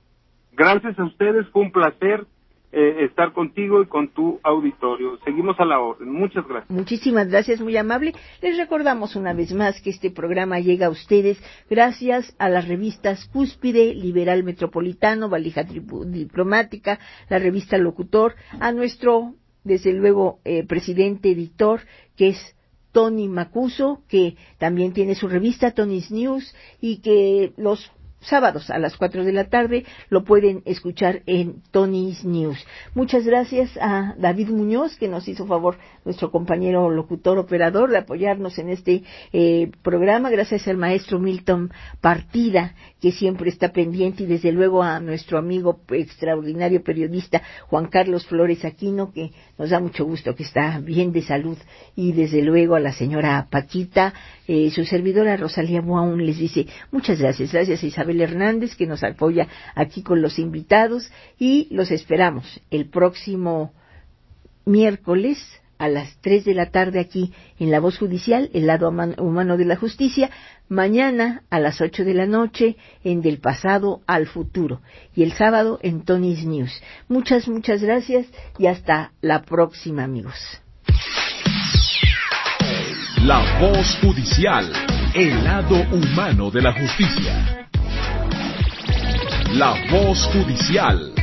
C: Gracias a ustedes, fue un placer estar contigo y con tu auditorio. Seguimos a la orden. Muchas gracias.
B: Muchísimas gracias, muy amable. Les recordamos una vez más que este programa llega a ustedes gracias a las revistas Cúspide, Liberal Metropolitano, Valija Diplomática, la revista Locutor, a nuestro, desde luego, presidente editor, que es Tony Macuso, que también tiene su revista Tony's News y que los sábados a las 4 de la tarde lo pueden escuchar en Tony's News. Muchas gracias a David Muñoz, que nos hizo favor, nuestro compañero locutor operador, de apoyarnos en este programa. Gracias al maestro Milton Partida, que siempre está pendiente, y desde luego a nuestro amigo extraordinario periodista Juan Carlos Flores Aquino, que nos da mucho gusto que está bien de salud, y desde luego a la señora Paquita, su servidora Rosalía Buaún les dice muchas gracias. Gracias a Isabel Hernández, que nos apoya aquí con los invitados, y los esperamos el próximo miércoles a las 3 de la tarde aquí en La Voz Judicial, el lado humano de la justicia. Mañana a las 8 de la noche en Del Pasado al Futuro, y el sábado en Tony's News. Muchas gracias y hasta la próxima, amigos.
A: La Voz Judicial, el lado humano de la justicia. La Voz Judicial.